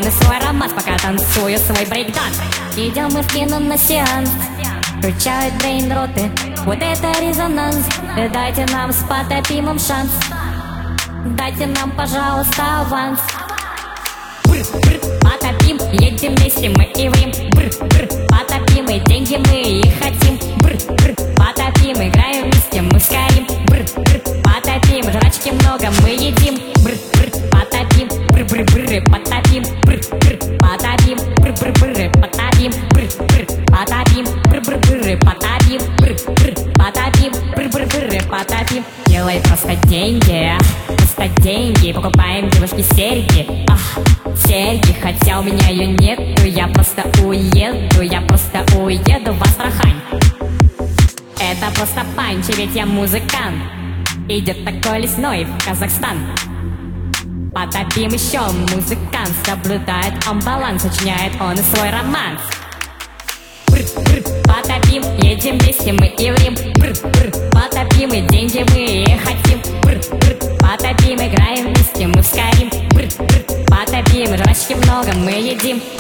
же свой романс, пока танцую свой брейкданс. Идем мы в кино на сеанс, включают брейн-роты, вот это резонанс. Дайте нам с Потапимом шанс, дайте нам, пожалуйста, аванс. Потапим, едем вместе мы и в Рим. Потапим, и деньги мы и хотим. Потапим, играем вместе, мы скорим. Потапим, жрачки много мы едим. Потапим, потапим, потапим, потапим, потапим, потапим, потапим, потапим. Делай просто деньги, покупаем девушке серьги. Серьги, хотя у меня ее нету, я просто уеду в Астрахань. Это просто панч, ведь я музыкант. Идет такой лесной в Казахстан. Потапим еще музыкант, соблюдает он баланс, сочиняет он и свой романс. Потапим, едем вместе мы и в Рим. Потапим, и деньги мы и хотим. Потапим, играем вместе, мы вскорим. Потапим, жрачки много мы едим.